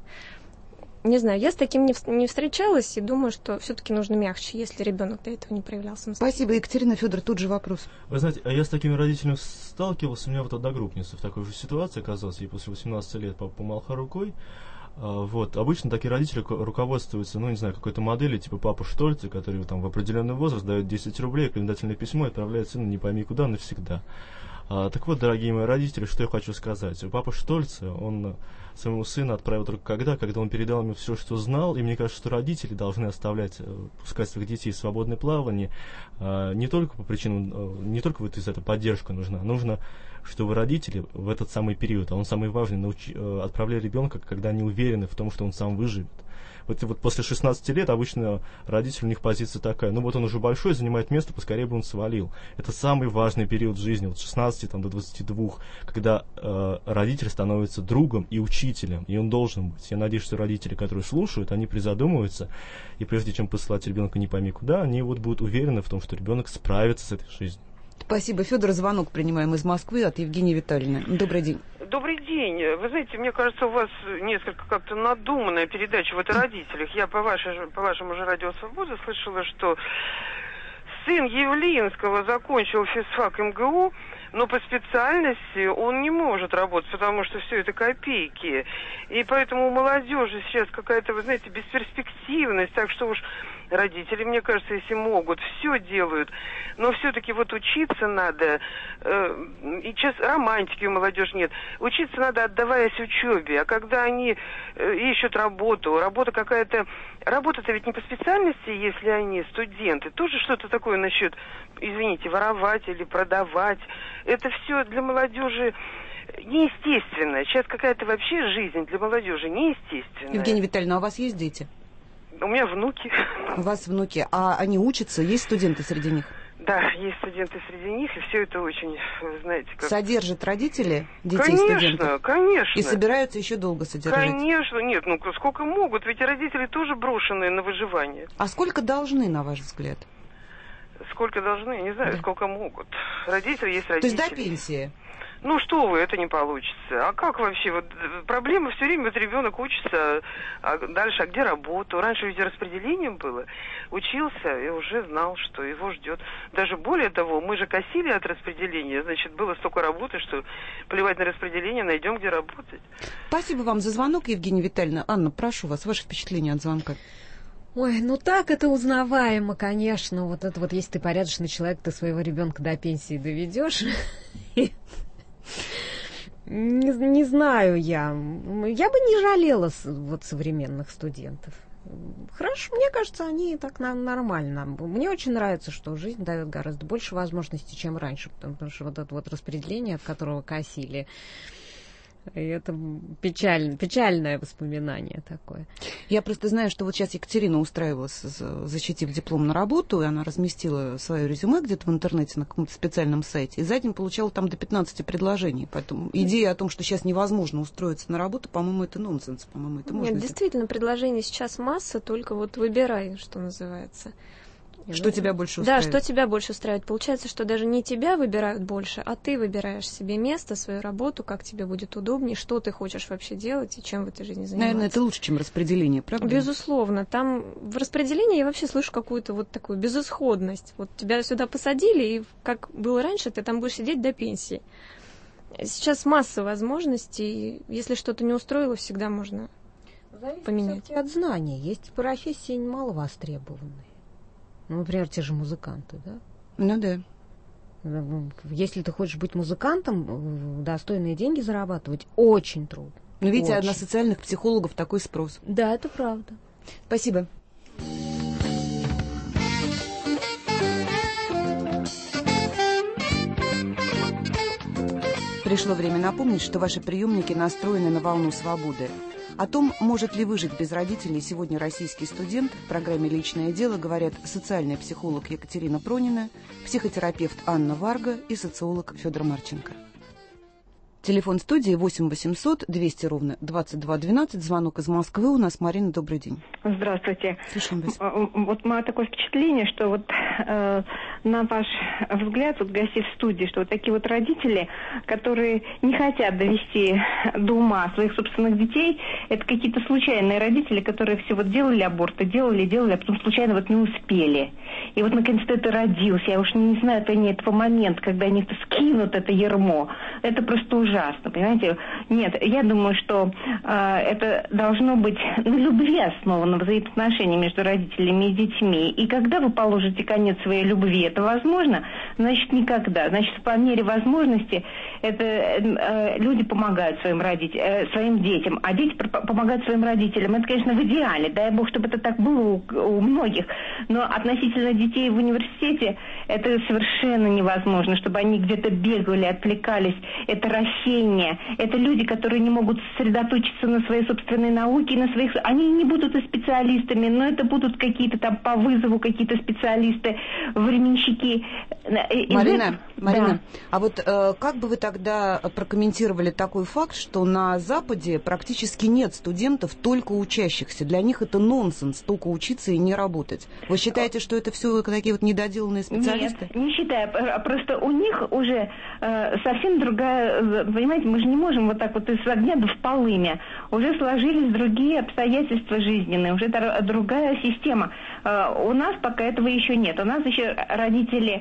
Не знаю, я с таким не встречалась и думаю, что все-таки нужно мягче, если ребенок до этого не проявлял самостоятельность. Спасибо, Екатерина. Федор, тут же вопрос. Вы знаете, я с такими родителями сталкивался, у меня вот одногруппница в такой же ситуации оказалась, ей после 18 лет помахала рукой. Вот. Обычно такие родители руководствуются, ну, не знаю, какой-то моделью, типа папа Штольца, который там в определенный возраст дает 10 рублей, рекомендательное письмо и отправляет сына не пойми куда навсегда. Так вот, дорогие мои родители, что я хочу сказать. Папа Штольца, он своему сыну отправил только когда он передал ему все, что знал, и мне кажется, что родители должны пускать своих детей в свободное плавание, не только по причинам, не только вот из этого поддержка нужна, чтобы родители в этот самый период, а он самый важный, отправляли ребенка, когда они уверены в том, что он сам выживет. Вот после 16 лет обычно родители, у них позиция такая: ну вот он уже большой, занимает место, поскорее бы он свалил. Это самый важный период в жизни, от 16 до 22, когда родитель становится другом и учителем, и он должен быть. Я надеюсь, что родители, которые слушают, они призадумываются, и прежде чем посылать ребенка не пойми куда, они вот будут уверены в том, что ребенок справится с этой жизнью. Спасибо. Федор, звонок принимаем из Москвы от Евгении Витальевны. Добрый день. Добрый день. Вы знаете, мне кажется, у вас несколько как-то надуманная передача вот о родителях. Я по вашему же радио «Свобода» слышала, что сын Явлинского закончил физфак МГУ, но по специальности он не может работать, потому что все это копейки. И поэтому у молодежи сейчас какая-то, вы знаете, бесперспективность. Так что уж родители, мне кажется, если могут, все делают. Но все-таки вот учиться надо. И сейчас романтики у молодежи нет. Учиться надо, отдаваясь учебе. А когда они ищут работу, работа-то ведь не по специальности, если они студенты. Тоже что-то такое насчет, извините, воровать или продавать. Это все для молодежи неестественно. Сейчас какая-то вообще жизнь для молодежи неестественная. Евгения Витальевна, а у вас есть дети? У меня внуки. У вас внуки. А они учатся? Есть студенты среди них? Да, есть студенты среди них, и все это очень, знаете, как... Содержат родители детей студентов? Конечно. И собираются еще долго содержать? Конечно. Нет, сколько могут, ведь родители тоже брошенные на выживание. А сколько должны, на ваш взгляд? Сколько должны, не знаю, сколько могут. Родители есть родители. То есть до пенсии? Ну что вы, это не получится. А как вообще? Вот проблема все время, вот ребенок учится, а дальше, а где работа? Раньше ведь распределением было. Учился и уже знал, что его ждет. Даже более того, мы же косили от распределения. Значит, было столько работы, что плевать на распределение, найдем, где работать. Спасибо вам за звонок, Евгения Витальевна. Анна, прошу вас, ваше впечатление от звонка. Ой, ну так это узнаваемо, конечно. Вот это вот, если ты порядочный человек, ты своего ребенка до пенсии доведешь. Не знаю я. Я бы не жалела вот современных студентов. Хорошо, мне кажется, они так нормально. Мне очень нравится, что жизнь дает гораздо больше возможностей, чем раньше, потому что вот это вот распределение, от которого косили, и это печальное воспоминание такое. Я просто знаю, что вот сейчас Екатерина устраивалась, защитив диплом на работу, и она разместила свое резюме где-то в интернете на каком-то специальном сайте, и за день получала там до 15 предложений. Поэтому идея о том, что сейчас невозможно устроиться на работу, по-моему, это нонсенс. По-моему, это можно. Нет, действительно, предложений сейчас масса, только вот выбирай, что называется. Что тебя больше устраивает? Да, что тебя больше устраивает. Получается, что даже не тебя выбирают больше, а ты выбираешь себе место, свою работу, как тебе будет удобнее, что ты хочешь вообще делать и чем в этой жизни заниматься. Наверное, это лучше, чем распределение, правда? Безусловно. Там в распределении я вообще слышу какую-то вот такую безысходность. Вот тебя сюда посадили, и как было раньше, ты там будешь сидеть до пенсии. Сейчас масса возможностей. Если что-то не устроило, всегда можно поменять. От знания. Есть профессии мало востребованные. Ну, например, те же музыканты, да? Ну да. Если ты хочешь быть музыкантом, достойные деньги зарабатывать очень трудно. Но видите, очень. На социальных психологов такой спрос. Да, это правда. Спасибо. Пришло время напомнить, что ваши приемники настроены на волну свободы. О том, может ли выжить без родителей сегодня российский студент, в программе «Личное дело» говорят социальный психолог Екатерина Пронина, психотерапевт Анна Варга и социолог Федор Марченко. Телефон студии 8 800 200 ровно 22 12. Звонок из Москвы. У нас Марина. Добрый день. Здравствуйте. Слушаем вас. Вот мое такое впечатление, что вот на ваш взгляд, вот гостей в студии, что вот такие вот родители, которые не хотят довести до ума своих собственных детей, это какие-то случайные родители, которые все вот делали аборты, делали, а потом случайно вот не успели. И вот наконец-то это родился. Я уж не знаю, это не этого момента, когда они скинут это ярмо. Это просто ужасно, понимаете? Нет, я думаю, что это должно быть на любви основано, взаимоотношения между родителями и детьми. И когда вы положите конец своей любви, это возможно? Значит, никогда. Значит, по мере возможности это люди помогают своим детям, а дети помогают своим родителям. Это, конечно, в идеале. Дай Бог, чтобы это так было у многих. Но относительно детей в университете это совершенно невозможно, чтобы они где-то бегали, отвлекались. Это рассеяние. Это люди, которые не могут сосредоточиться на своей собственной науке, они не будут и специалистами, но это будут какие-то там по вызову какие-то специалисты, временщики. Марина, да. А вот как бы вы тогда прокомментировали такой факт, что на Западе практически нет студентов, только учащихся? Для них это нонсенс, только учиться и не работать. Вы считаете, что это все такие вот недоделанные специалисты? Нет, не считаю. Просто у них уже совсем другая, понимаете, мы же не можем вот так вот из огня в полымя. Уже сложились другие обстоятельства жизненные, уже другая система. У нас пока этого еще нет. У нас еще родители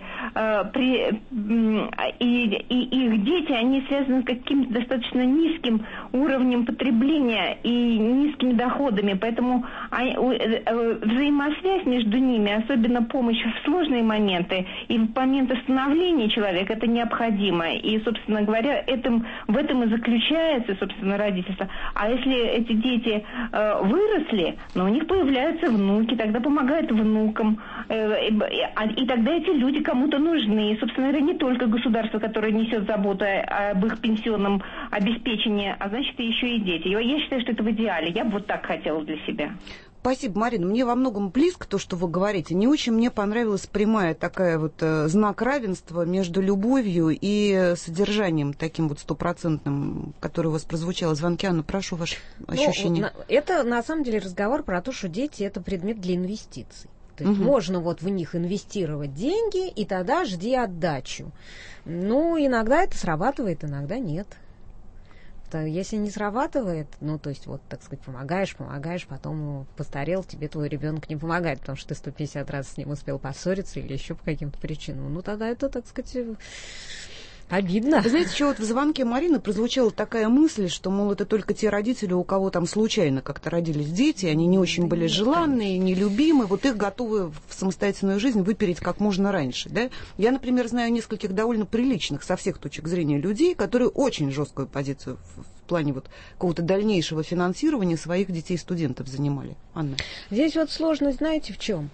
и их дети, они связаны с каким-то достаточно низким уровнем потребления и низкими доходами. Поэтому взаимосвязь между ними, особенно помощь в сложные моменты и в момент становления человека, это необходимо. И, собственно говоря, в этом и заключается, собственно, родительство. А если эти дети выросли, у них появляются внуки, тогда помогают внукам. И тогда эти люди кому-то нужны. И, собственно говоря, не только государство, которое несет заботу об их пенсионном обеспечении, а значит, и еще и дети. Я считаю, что это в идеале. Я бы вот так хотела для себя. Спасибо, Марина. Мне во многом близко то, что вы говорите. Не очень мне понравилась прямая такая вот знак равенства между любовью и содержанием таким вот стопроцентным, который у вас прозвучало в звонке. Анна, прошу, ваши ощущения. Это, на самом деле, разговор про то, что дети – это предмет для инвестиций. То есть можно вот в них инвестировать деньги, и тогда жди отдачу. Ну, иногда это срабатывает, иногда нет. Если не срабатывает, ну, то есть, вот, так сказать, помогаешь, потом постарел, тебе твой ребенок не помогает, потому что ты 150 раз с ним успел поссориться или еще по каким-то причинам. Ну, тогда это, так сказать, обидно. Вы знаете, еще вот в звонке Марины прозвучала такая мысль, что, мол, это только те родители, у кого там случайно как-то родились дети, они не очень были желанные, нелюбимы, вот их готовы в самостоятельную жизнь выпереть как можно раньше. Да? Я, например, знаю нескольких довольно приличных со всех точек зрения людей, которые очень жесткую позицию в плане вот какого-то дальнейшего финансирования своих детей-студентов занимали. Анна. Здесь вот сложность, знаете, в чем?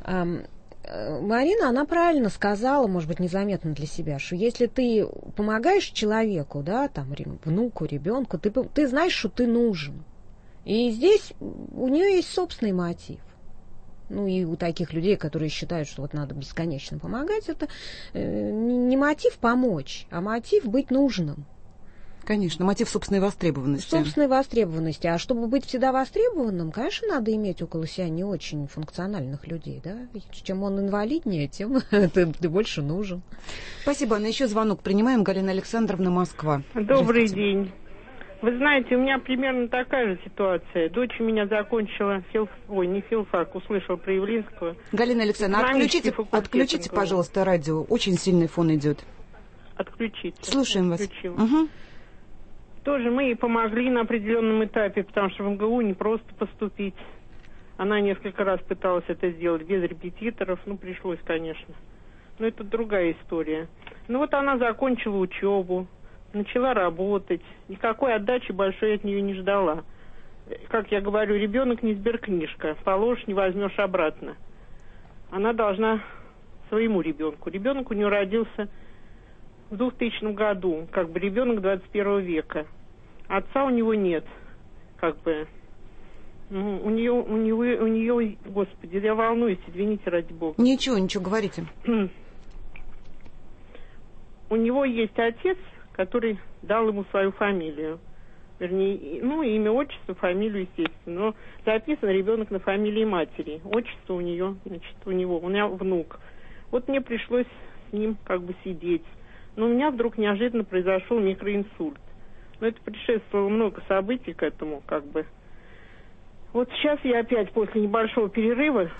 Марина, она правильно сказала, может быть, незаметно для себя, что если ты помогаешь человеку, да, там, внуку, ребенку, ты знаешь, что ты нужен. И здесь у нее есть собственный мотив. Ну, и у таких людей, которые считают, что вот надо бесконечно помогать, это не мотив помочь, а мотив быть нужным. Конечно, мотив собственной востребованности. Собственной востребованности. А чтобы быть всегда востребованным, конечно, надо иметь около себя не очень функциональных людей. Да? Чем он инвалиднее, тем ты больше нужен. Спасибо. На еще звонок принимаем. Галина Александровна, Москва. Добрый день. Вы знаете, у меня примерно такая же ситуация. Дочь у меня закончила не филфак, услышала про Явлинского. Галина Александровна, отключите, пожалуйста, радио. Очень сильный фон идет. Отключите. Слушаем вас. Угу. Тоже мы ей помогли на определенном этапе, потому что в МГУ не просто поступить. Она несколько раз пыталась это сделать без репетиторов, пришлось, конечно. Но это другая история. Вот она закончила учебу, начала работать. Никакой отдачи большой от нее не ждала. Как я говорю, ребенок не сберкнижка. Положишь, не возьмешь обратно. Она должна своему ребенку. Ребенок у нее родился в 2000 году, ребенок 21 века. Отца у него нет, у нее, господи, я волнуюсь, извините, ради бога. Ничего, говорите. У него есть отец, который дал ему свою фамилию. Вернее, имя, отчество, фамилию, естественно. Но записан ребенок на фамилии матери. Отчество у нее, у меня внук. Вот мне пришлось с ним сидеть. Но у меня вдруг неожиданно произошел микроинсульт. Это предшествовало много событий к этому, Вот сейчас я опять после небольшого перерыва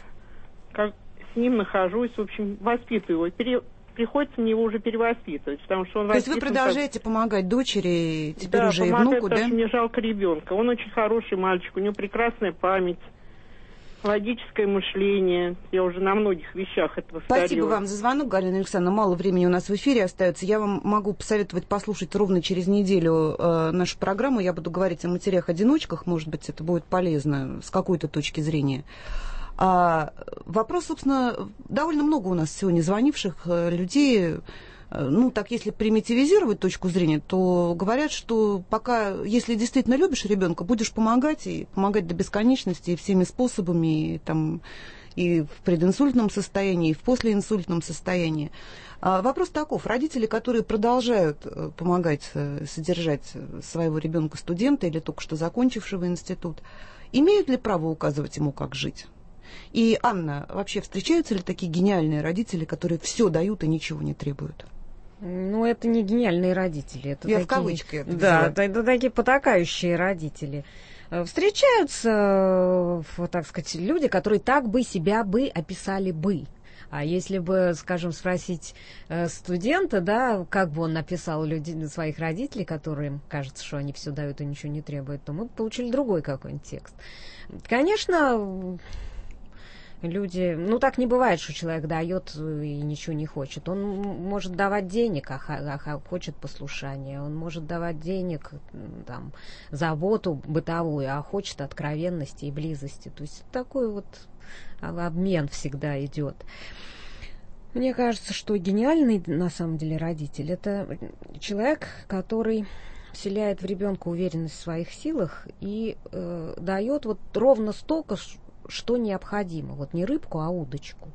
с ним нахожусь, в общем, воспитываю его. Приходится мне его уже перевоспитывать, потому что он То есть вы продолжаете помогать дочери, теперь уже и внуку, да? Да, мне жалко ребенка. Он очень хороший мальчик, у него прекрасная память. Логическое мышление. Я уже на многих вещах это повторила. Спасибо вам за звонок, Галина Александровна. Мало времени у нас в эфире остается. Я вам могу посоветовать послушать ровно через неделю нашу программу. Я буду говорить о матерях-одиночках. Может быть, это будет полезно с какой-то точки зрения. Вопрос, собственно, довольно много у нас сегодня звонивших людей. Если примитивизировать точку зрения, то говорят, что пока, если действительно любишь ребенка, будешь помогать, и помогать до бесконечности, и всеми способами, и в прединсультном состоянии, и в послеинсультном состоянии. Вопрос таков. Родители, которые продолжают помогать содержать своего ребенка-студента или только что закончившего институт, имеют ли право указывать ему, как жить? И, Анна, вообще встречаются ли такие гениальные родители, которые все дают и ничего не требуют? Это не гениальные родители. Это я в кавычках. Да, это такие потакающие родители. Встречаются, так сказать, люди, которые так бы себя описали бы. А если бы, скажем, спросить студента, да, как бы он написал своих родителей, которым кажется, что они все дают и ничего не требуют, то мы бы получили другой какой-нибудь текст. Конечно, люди... так не бывает, что человек дает и ничего не хочет. Он может давать денег, а хочет послушания. Он может давать денег, заботу бытовую, а хочет откровенности и близости. То есть такой обмен всегда идет. Мне кажется, что гениальный, на самом деле, родитель — это человек, который вселяет в ребенка уверенность в своих силах и дает ровно столько, что необходимо. Не рыбку, а удочку.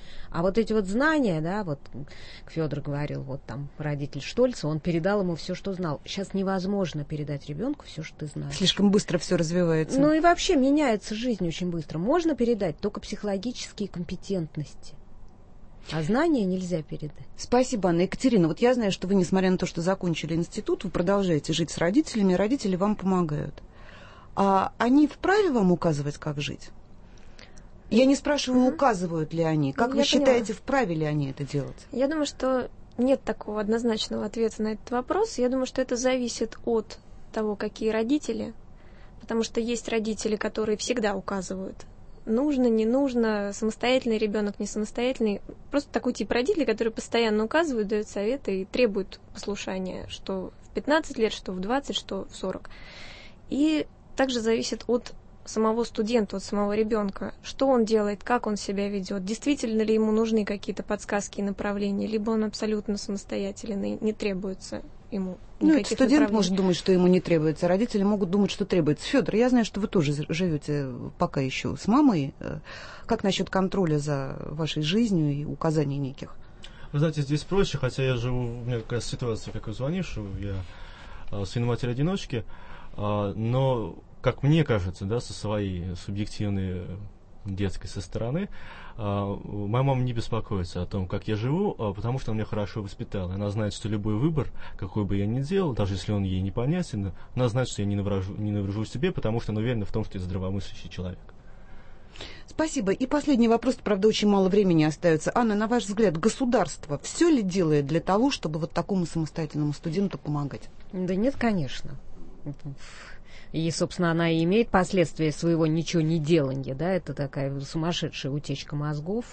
А вот эти вот знания, да, вот Федор говорил, вот там родитель Штольца, он передал ему все, что знал. Сейчас невозможно передать ребенку все, что ты знаешь. Слишком быстро все развивается. Ну и вообще меняется жизнь очень быстро. Можно передать только психологические компетентности. А знания нельзя передать. Спасибо, Анна. Екатерина, вот я знаю, что вы, несмотря на то, что закончили институт, вы продолжаете жить с родителями, и родители вам помогают. А они вправе вам указывать, как жить? Я не спрашиваю, указывают ли они. Как вы считаете, вправе ли они это делать? Я думаю, что нет такого однозначного ответа на этот вопрос. Я думаю, что это зависит от того, какие родители. Потому что есть родители, которые всегда указывают. Нужно, не нужно, самостоятельный ребенок, не самостоятельный. Просто такой тип родителей, которые постоянно указывают, дают советы и требуют послушания, что в 15 лет, что в 20, что в 40. И также зависит от самого студента, от самого ребенка, что он делает, как он себя ведет, действительно ли ему нужны какие-то подсказки и направления, либо он абсолютно самостоятельный, не требуется ему. Ну, это студент может думать, что ему не требуется, а родители могут думать, что требуется. Федор, я знаю, что вы тоже живете пока еще с мамой. Как насчет контроля за вашей жизнью и указаний неких? Вы знаете, здесь проще, хотя я живу, у меня такая ситуация, как вы звонишь, я сын матери-одиночки, но, как мне кажется, да, со своей субъективной детской со стороны, моя мама не беспокоится о том, как я живу, потому что она меня хорошо воспитала. Она знает, что любой выбор, какой бы я ни делал, даже если он ей непонятен, она знает, что я не наврежу себе, потому что она уверена в том, что я здравомыслящий человек. Спасибо. И последний вопрос, правда, очень мало времени остается. Анна, на ваш взгляд, государство все ли делает для того, чтобы вот такому самостоятельному студенту помогать? Да нет, конечно. И, собственно, она и имеет последствия своего ничего не делания, да, это такая сумасшедшая утечка мозгов.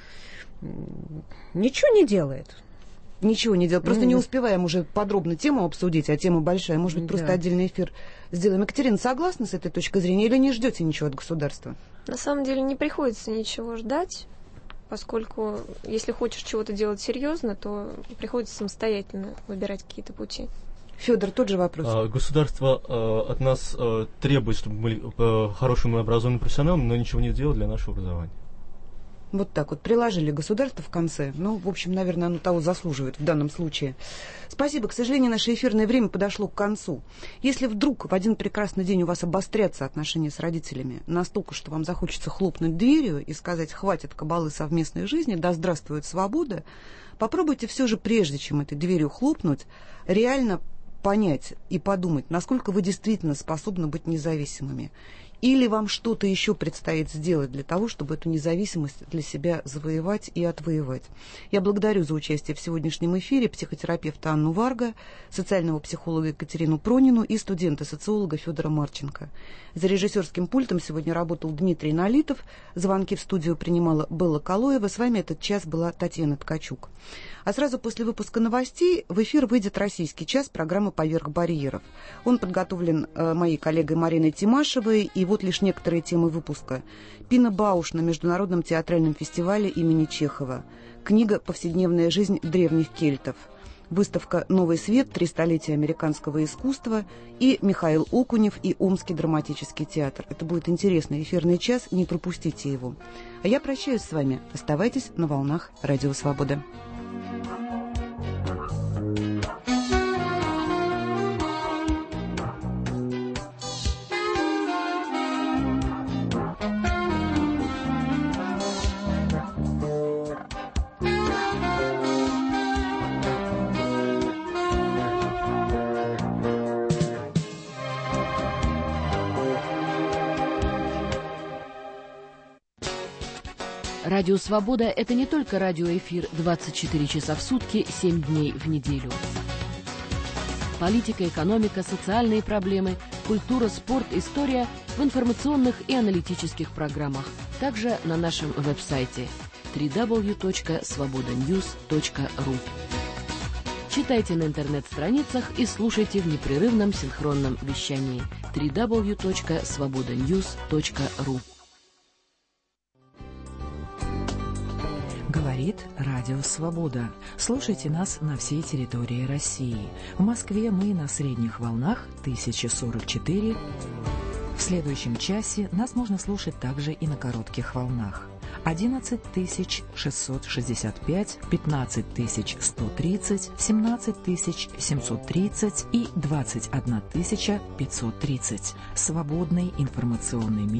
Ничего не делает. Ничего не делает. Просто не успеваем уже подробно тему обсудить, а тема большая. Может быть, просто отдельный эфир сделаем. Екатерина, согласна с этой точкой зрения или не ждете ничего от государства? На самом деле не приходится ничего ждать, поскольку если хочешь чего-то делать серьезно, то приходится самостоятельно выбирать какие-то пути. Федор, тот же вопрос. Государство от нас требует, чтобы мы были хорошим и образованным профессионалом, но ничего не делает для нашего образования. Вот так вот. Приложили государство в конце. Ну, в общем, наверное, оно того заслуживает в данном случае. Спасибо. К сожалению, наше эфирное время подошло к концу. Если вдруг в один прекрасный день у вас обострятся отношения с родителями настолько, что вам захочется хлопнуть дверью и сказать «хватит кабалы совместной жизни, да здравствует свобода», попробуйте все же, прежде чем этой дверью хлопнуть, реально понять и подумать, насколько вы действительно способны быть независимыми. Или вам что-то еще предстоит сделать для того, чтобы эту независимость для себя завоевать и отвоевать. Я благодарю за участие в сегодняшнем эфире психотерапевта Анну Варга, социального психолога Екатерину Пронину и студента-социолога Федора Марченко. За режиссерским пультом сегодня работал Дмитрий Налитов. Звонки в студию принимала Белла Калоева. С вами этот час была Татьяна Ткачук. А сразу после выпуска новостей в эфир выйдет «Российский час» программы «Поверх барьеров». Он подготовлен моей коллегой Мариной Тимашевой. И вот лишь некоторые темы выпуска. Пина Бауш на Международном театральном фестивале имени Чехова. Книга «Повседневная жизнь древних кельтов». Выставка «Новый свет. 3 столетия американского искусства» и Михаил Окунев и Омский драматический театр. Это будет интересный эфирный час, не пропустите его. А я прощаюсь с вами. Оставайтесь на волнах Радио Свобода. Радио «Свобода» — это не только радиоэфир 24 часа в сутки, 7 дней в неделю. Политика, экономика, социальные проблемы, культура, спорт, история в информационных и аналитических программах. Также на нашем веб-сайте www.svobodanews.ru. Читайте на интернет-страницах и слушайте в непрерывном синхронном вещании www.svobodanews.ru. Говорит Радио Свобода. Слушайте нас на всей территории России. В Москве мы на средних волнах 1044. В следующем часе нас можно слушать также и на коротких волнах. 11 665, 15 130, 17 730 и 21 530. Свободный информационный мир